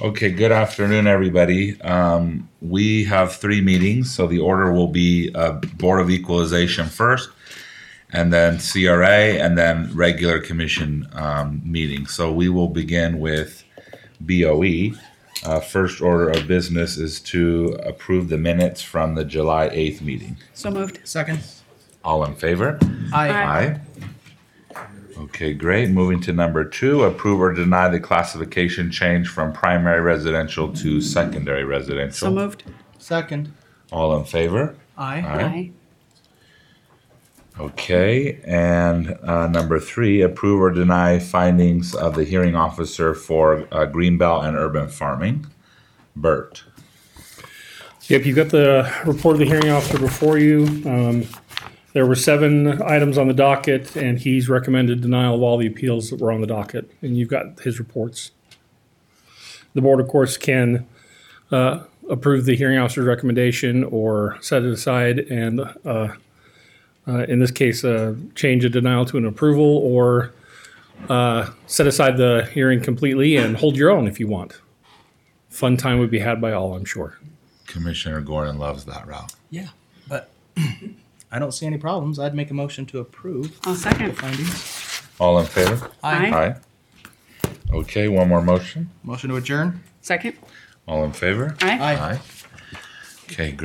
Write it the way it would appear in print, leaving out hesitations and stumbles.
Okay, good afternoon, everybody. We have 3 meetings, so the order will be Board of Equalization first, and then CRA, and then regular commission meeting. So we will begin with BOE. First order of business is to approve the minutes from the July 8th meeting. So moved. Second. All in favor? Aye. Aye. Okay, great. Moving to number 2, approve or deny the classification change from primary residential to secondary residential. So moved. Second. All in favor? Aye. Aye. Okay, and number 3, approve or deny findings of the hearing officer for Greenbelt and urban farming. Bert. Yep, you've got the report of the hearing officer before you. There were 7 items on the docket, and he's recommended denial of all the appeals that were on the docket, and you've got his reports. The board, of course, can approve the hearing officer's recommendation or set it aside and, in this case, change a denial to an approval, or set aside the hearing completely and hold your own if you want. Fun time would be had by all, I'm sure. Commissioner Gordon loves that route. Yeah, but I don't see any problems. I'd make a motion to approve I'll the second. findings. All in favor? Aye. Aye. Okay, one more motion. Motion to adjourn. Second. All in favor? Aye. Aye. Aye. Okay, great.